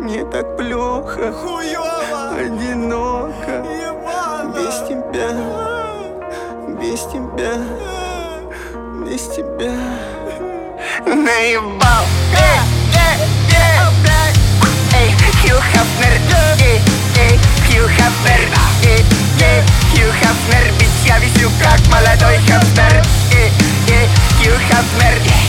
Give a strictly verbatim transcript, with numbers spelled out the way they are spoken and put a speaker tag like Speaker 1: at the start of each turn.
Speaker 1: Мне так плохо,
Speaker 2: Хуёво,
Speaker 1: одиноко,
Speaker 2: ебано,
Speaker 1: без тебя, без тебя, без тебя. Наебал, эй, эй, эй, эй, Хью Хафнер, эй, эй, Хью Хафнер, эй, эй, Хью Хафнер, ведь я висю как молодой Хафнер, эй, эй, Хью Хафнер.